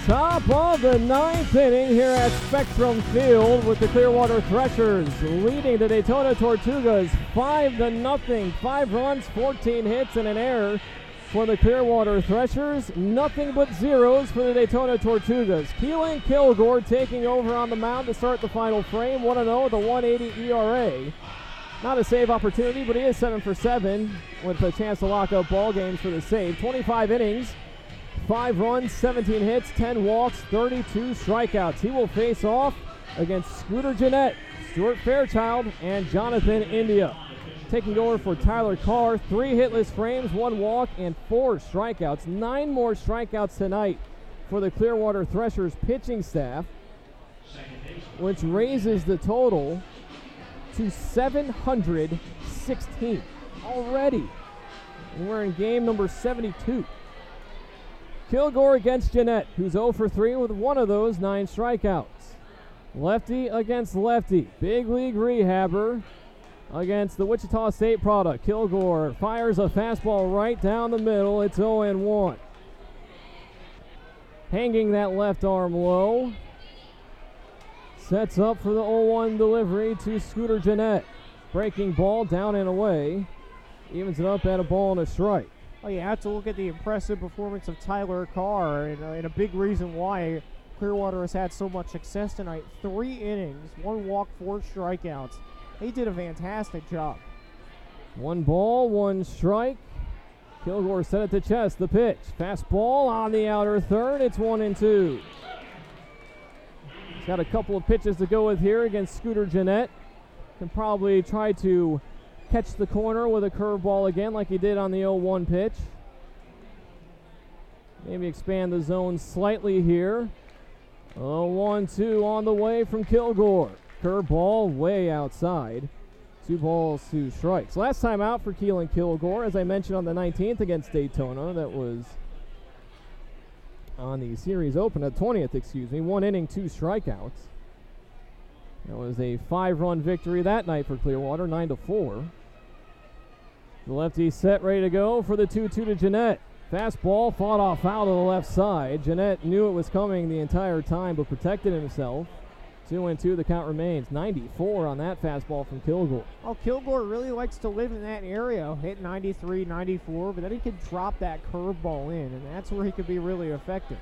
Top of the ninth inning here at Spectrum Field with the Clearwater Threshers leading the Daytona Tortugas 5-0. 5 runs, 14 hits, and an error for the Clearwater Threshers. Nothing but zeros for the Daytona Tortugas. Keelan Kilgore taking over on the mound to start the final frame. 1-0 with a 1.80 ERA. Not a save opportunity, but he is 7 for 7 with a chance to lock up ball games for the save. 25 innings. 5 runs, 17 hits, 10 walks, 32 strikeouts. He will face off against Scooter Gennett, Stuart Fairchild, and Jonathan India. Taking over for Tyler Carr, 3 hitless frames, 1 walk, and 4 strikeouts. 9 more strikeouts tonight for the Clearwater Threshers pitching staff, which raises the total to 716 already. And we're in game number 72. Kilgore against Gennett, who's 0 for 3 with one of those 9 strikeouts. Lefty against lefty. Big league rehabber against the Wichita State product. Kilgore fires a fastball right down the middle. It's 0-1. Hanging that left arm low. Sets up for the 0-1 delivery to Scooter Gennett. Breaking ball down and away. Evens it up at a ball and a strike. Well, you have to look at the impressive performance of Tyler Carr, and a big reason why Clearwater has had so much success tonight. 3 innings, 1 walk, 4 strikeouts. He did a fantastic job. 1 ball, 1 strike. Kilgore set at the chest. The pitch. Fastball on the outer third. It's 1-2. He's got a couple of pitches to go with here against Scooter Gennett. Can probably try to catch the corner with a curveball again like he did on the 0-1 pitch. Maybe expand the zone slightly here. 0-1-2 on the way from Kilgore. Curveball way outside. 2 balls, 2 strikes. Last time out for Keelan Kilgore, as I mentioned on the 19th against Daytona. That was on the series opener, 20th, 1 inning, 2 strikeouts. That was a 5-run victory that night for Clearwater, 9-4. The lefty set, ready to go for the 2-2 to Gennett. Fastball fought off foul to the left side. Gennett knew it was coming the entire time, but protected himself. 2-2, the count remains. 94 on that fastball from Kilgore. Well, Kilgore really likes to live in that area, hit 93, 94, but then he can drop that curveball in, and that's where he could be really effective.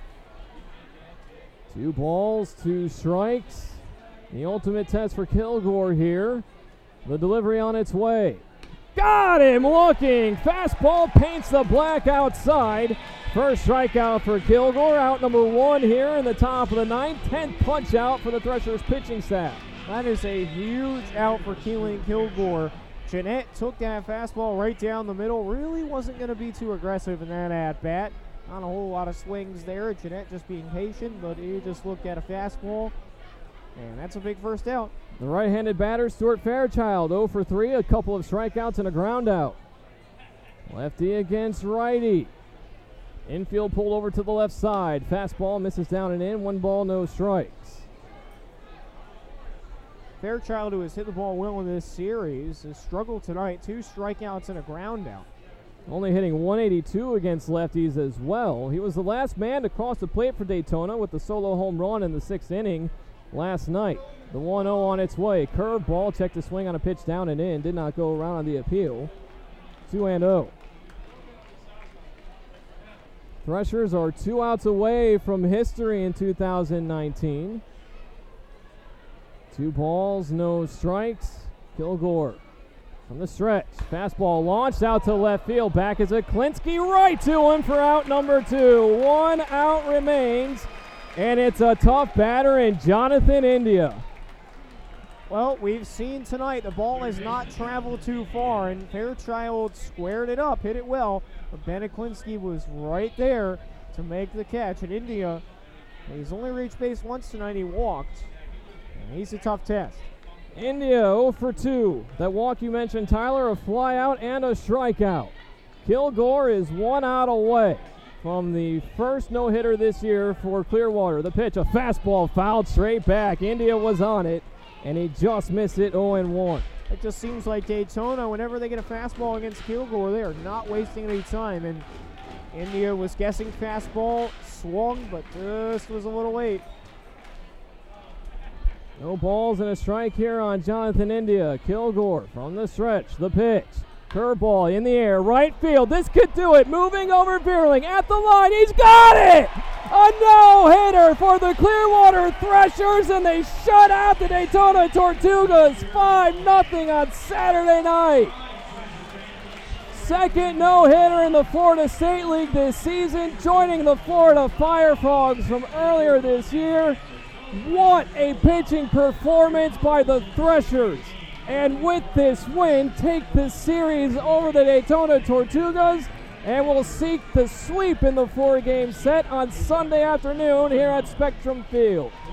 2 balls, 2 strikes. The ultimate test for Kilgore here. The delivery on its way. Got him looking. Fastball paints the black outside. First strikeout for Kilgore. Out number 1 here in the top of the 9th. 10th punch out for the Threshers pitching staff. That is a huge out for Keelan Kilgore. Gennett took that fastball right down the middle. Really wasn't going to be too aggressive in that at-bat. Not a whole lot of swings there. Gennett just being patient, but he just looked at a fastball. And that's a big first out. The right-handed batter, Stuart Fairchild, 0 for 3, a couple of strikeouts and a ground out. Lefty against righty. Infield pulled over to the left side. Fastball misses down and in. 1 ball, no strikes. Fairchild, who has hit the ball well in this series, has struggled tonight. 2 strikeouts and a ground out. Only hitting 182 against lefties as well. He was the last man to cross the plate for Daytona with the solo home run in the 6th inning last night. The 1-0 on its way. Curveball, checked to swing on a pitch down and in. Did not go around on the appeal. 2-0. Threshers are 2 outs away from history in 2019. 2 balls, no strikes. Kilgore from the stretch. Fastball launched out to left field. Back is Aklinski right to him for out number 2. 1 out remains. And it's a tough batter in Jonathan India. Well, we've seen tonight the ball has not traveled too far, and Fairchild squared it up, hit it well, but Ben Aklinski was right there to make the catch. And India, he's only reached base once tonight, he walked, and he's a tough test. India 0 for 2. That walk you mentioned, Tyler, a fly out and a strikeout. Kilgore is 1 out away from the first no-hitter this year for Clearwater. The pitch, a fastball fouled straight back. India was on it, and he just missed it. 0-1. It just seems like Daytona, whenever they get a fastball against Kilgore, they are not wasting any time. And India was guessing fastball, swung, but just was a little late. No balls and a strike here on Jonathan India. Kilgore from the stretch. The pitch. Curveball in the air. Right field. This could do it. Moving over Beerling at the line. He's got it! A no-hitter for the Clearwater Threshers, and they shut out the Daytona Tortugas 5-0 on Saturday night. Second no-hitter in the Florida State League this season, joining the Florida Fire Frogs from earlier this year. What a pitching performance by the Threshers. And with this win, take the series over the Daytona Tortugas and will seek the sweep in the 4-game set on Sunday afternoon here at Spectrum Field.